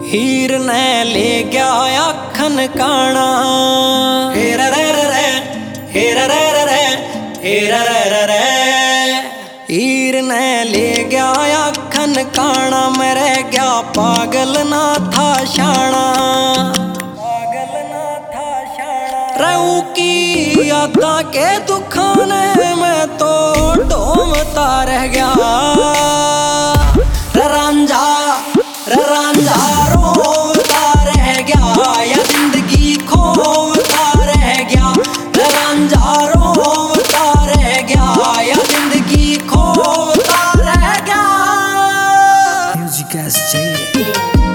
हीर ने ले गया अखन काना, हेर रे रे हेर रे रे हेर रे रे। हीर ने ले गया अखन काना, मेरे गया पागल ना था शाना, पागल ना था शाना। रहू की यादा के दुखाने में तो ढोमता रह गया। रांझा रांझा रोता रह गया, या जिंदगी खोता रह गया। रांझा रोता रह गया, या जिंदगी खोता रह गया। म्यूजिक ऐसे चाहिए।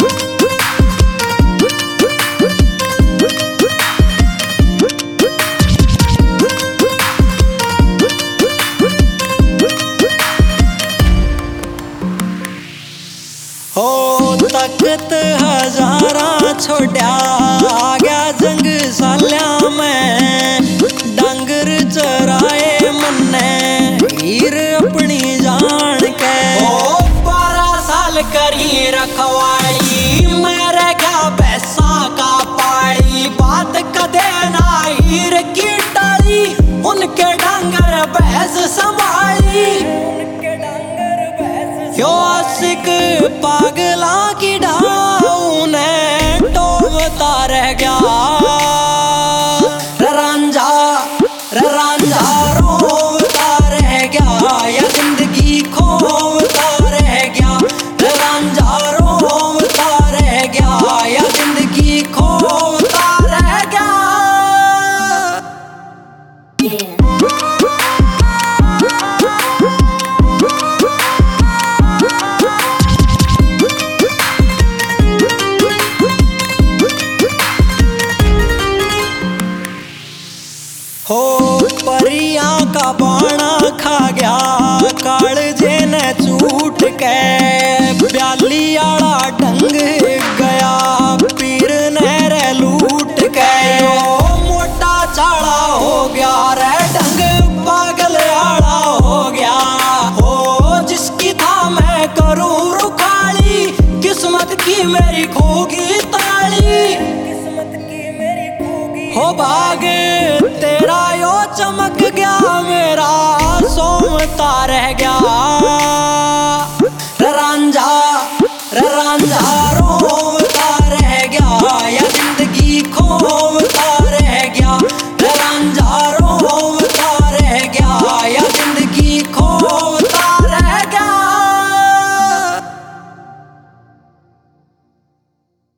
हो तख्त हजारा छोड़ा गया जंग सालिया में, डांगर चराए मन्ने हीर अपनी जान के। ओ 12 साल करी रखवाली, मेरे क्या पैसा का पाली। बात कदे ना हीर की टाली, उनके डांगर भैंस संभाली। यो आशिक पागला की डाऊ ने टोमता रह गया। रांझा रांझा रोता रह गया, या जिंदगी खोता रह गया। रांझा रोता रह गया, या जिंदगी खोता रह गया। हो परिया का बाणा खा गया, कालजे ने छूट के। ब्याली आड़ा ढंग गया, पीर ने रे लूट के। ओ मोटा चाड़ा हो गया रे ढंग, पागल आड़ा हो गया। हो जिसकी था मैं करूं रुखाली, किस्मत की मेरी खोगी ताली। हो भाग तेरा यो चमक गया, मेरा सोमता रह गया।